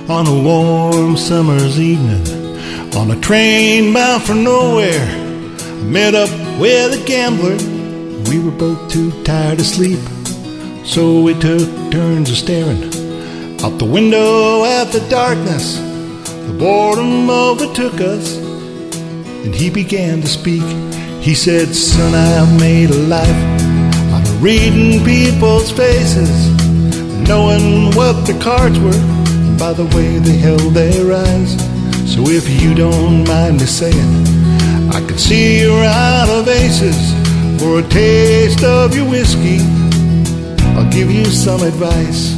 On a warm summer's evening, on a train bound for nowhere, I met up with a gambler. We were both too tired to sleep, so we took turns of staring out the window at the darkness. The boredom overtook us, and he began to speak. He said, "Son, I've made a life out of reading people's faces, knowing what the cards were by the way they held their eyes. So if you don't mind me saying, I could see you're out of aces. For a taste of your whiskey, I'll give you some advice.